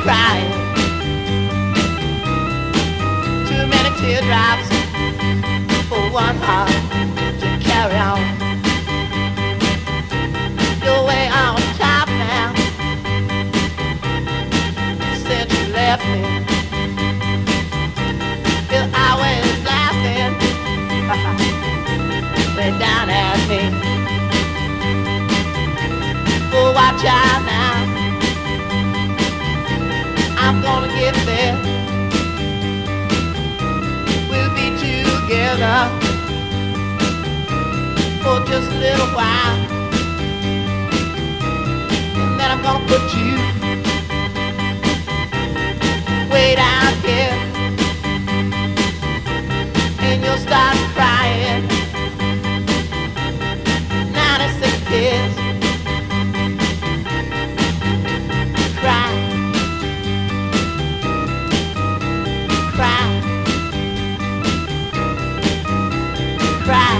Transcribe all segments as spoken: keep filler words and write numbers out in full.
crying. Too many teardrops for one heart to carry on. You're way on top now since you left me. You're always laughing way down at me. Oh, watch out now, I'm gonna get there. We'll be together for just a little while, and then I'm gonna put you way down here, and you'll start crying. ninety-six tears. Cry. Cry. Cry.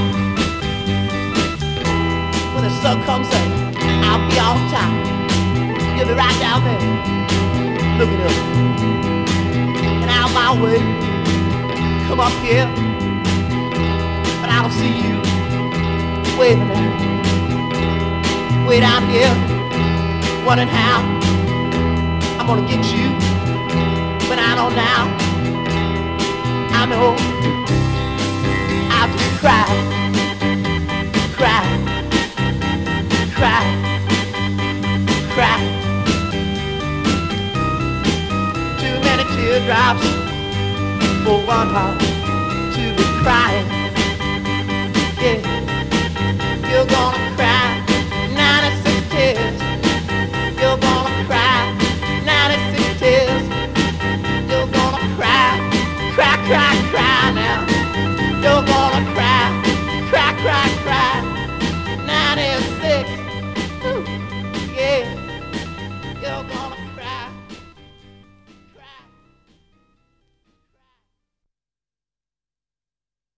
When the sun comes up, I'll be on top. You'll be right down there, looking up. And out my way, come up here, but I don't see you waving at me. Way down here, wondering how I'm gonna get you. But I know now, I know I'll just cry, cry, cry, cry. Too many teardrops for one heart to be crying. Yeah.